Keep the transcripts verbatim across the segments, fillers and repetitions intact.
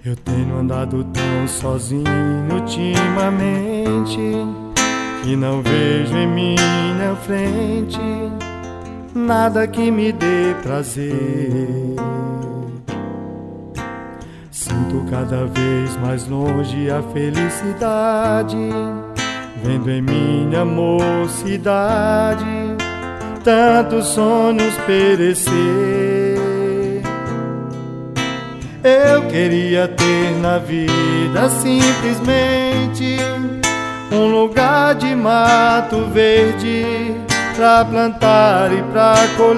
Eu tenho andado tão sozinho ultimamente que não vejo em minha frente nada que me dê prazer. Sinto cada vez mais longe a felicidade, vendo em minha mocidade tantos sonhos perecer. Eu queria ter na vida simplesmente um lugar de mato verde pra plantar e pra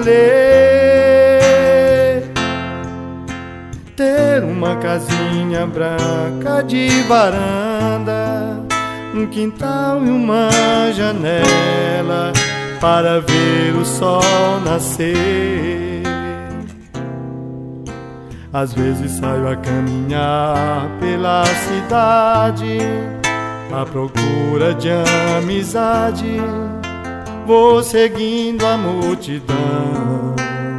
colher, ter uma casinha branca de varanda, um quintal e uma janela para ver o sol nascer. Às vezes saio a caminhar pela cidade à procura de amizade, vou seguindo a multidão,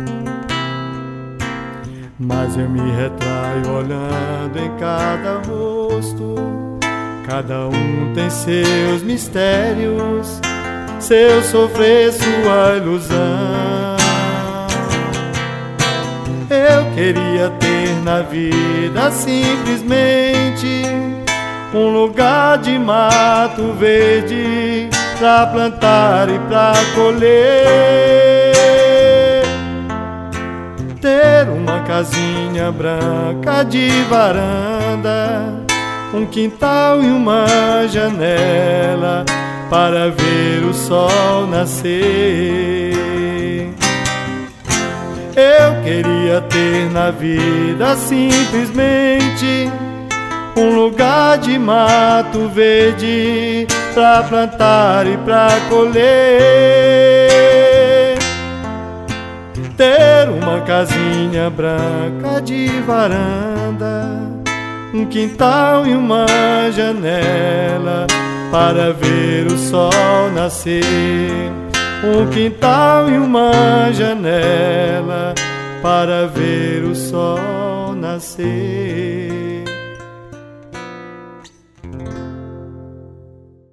mas eu me retraio olhando em cada rosto. Cada um tem seus mistérios, seu sofrer, sua ilusão. Eu queria ter na vida simplesmente um lugar de mato verde pra plantar e pra colher, ter uma casinha branca de varanda, um quintal e uma janela para ver o sol nascer. Eu queria ter na vida simplesmente um lugar de mato verde pra plantar e pra colher, ter uma casinha branca de varanda, um quintal e uma janela para ver o sol nascer. Um quintal e uma janela para ver o sol nascer.